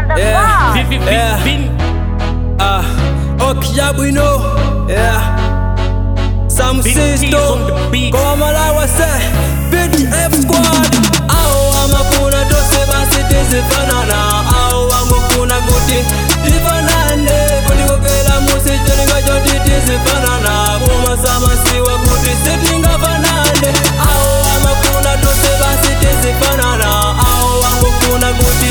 on the bar. Okay, we know. Some system. Come on, say, BDF squad. Amakuna tose basi tizi fanana. Amakuna kuti tifanane. Kulikokela musi jeninga joti tizi fanana. Kuma sama siwa kuti sitinga fanane. Amakuna tose basi tizi fanana. Amakuna kuti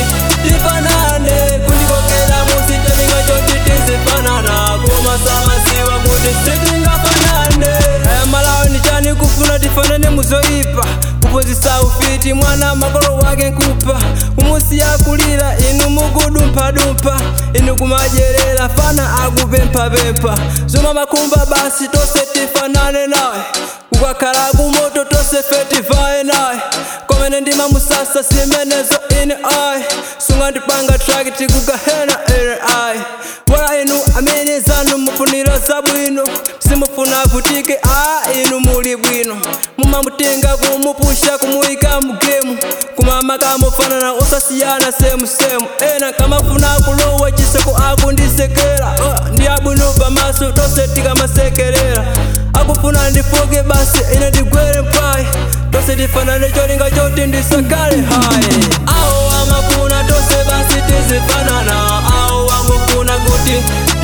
tifanane. Kulikokela musi jeninga joti tizi fanana. Kuma sama siwa kuti sitinga fanane. Malawi ni chani kufuna tifanane muzoipa. Kupozisa ufiti mwana makolo wake nkupa. Umusi ya kulira inu mugudu mpadumpa. Inu kumajerela fana agupempa. Zuma makumba basi tose tifanane nae. Kukakarabu moto tose fetivae nae. Komene ndima musasa simenezo ini ai. Sunga ndipanga traki tikugahena ere ai. Wala inu amini zanu mufunira sabwino. Simufuna kutike inu muli bwino. Mumamutenga kumupusha kumuika mugemu. Kumama kamufana na osasiyana semu. Ena kamafuna kulowa chiseko akundisekera. Ndi abwino pamaso tose tika masekerera. Akufuna ndifoge basi ina digwere mpai. Tose tifanane cholinga choti ndisakale hai. Amakuna tose basi tizifanana. Amukuna kuti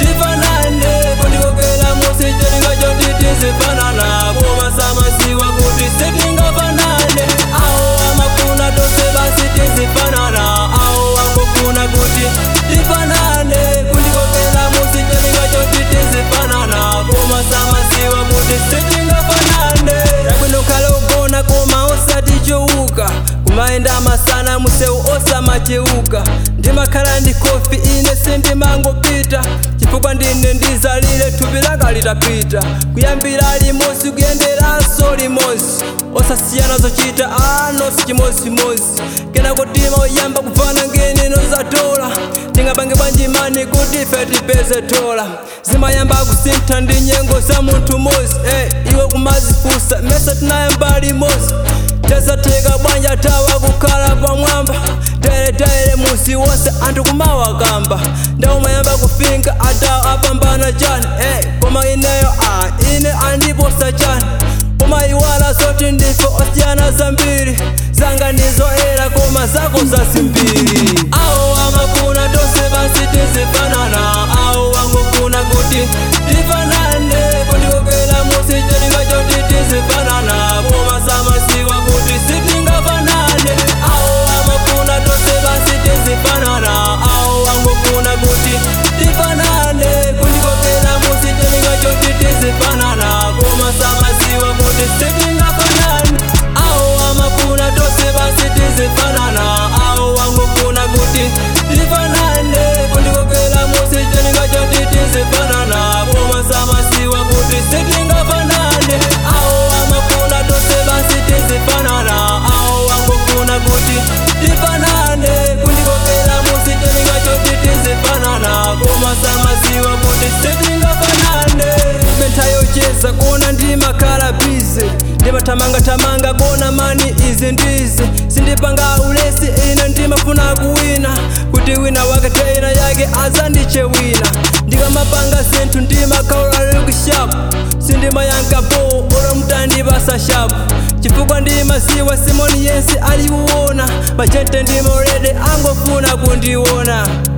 tifanane. Kulikokela musi cholinga choti tizifanana. Kuma sama siwa kuti sitinga fanane. Amakuna tose basi tizifanana. Amukuna kuti tifanane. Kulikokela musi cholinga choti tizifanana. Kuma sama siwa kuti sitinga fanane. Yakwino kale ugona kuma osati chouka. Kumaenda masana museu osa macheuka. Ndimakhala ndi kofi ine sindimango pita. Chifukwa ndine ndizalile thubilanga litapita. Kuyambira limosi kuyenderanso limosi. Osasiyana zochita anosi chimozimozi. Kena kutima uyamba kufana ngenino zatola. Tingapange banjimani kuti ife tipeze tola. Zimayamba kusintha ndi nyengo za munthu mozi. Iwe kumazifusa mesa tinayamba limosi. Tezateka bwanja tawa kukhala pamwamba. Tere musi wose anthu kumawakamba. Ndaumayamba kufinga atawo apambana chani. Koma ineyo ine andiposa chani. Koma iwala zoti ndife osiyana zambiri. Zanga ndizoera koma zako zasimbiri. Amakuna tose basi tizifanana. Angufuna kuti tifanane. Kulikokela musi cholinga choti tizifanana. Koma sama siwa kuti sitinga fanane. Amakuna tose basi tizifanana. Angufuna kuti tifanane. Kulikokela musi cholinga choti tizifanana. Koma sama siwa kuti sitinga fanane. Amakuna tose basi tizifanana. Angufuna kuti tifanane. Kulikokela musi cholinga choti tizifanana. Koma sama siwa kuti sitinga fanane. Amakuna tose basi tizifanana. Angufuna kuti tifanane. Kulikokela musi cholinga choti tizifanana. Koma sama siwa kuti sitinga fanane. Mentayocheza kona ndimakhala bize. Ndimatamanga kona mani izi ndize. Sindipanga ulesi ine ndimafuna kuwina. Kuti wina wakatena yake azandiche wina. Ndikamapanga sinthu ndimakhaula lukushapu. Sindimayanka po ora mutandibasa shapu. Chifukwa ndimasiwa Simoni yense aliuona. Machete ndimorede angofuna kundiona.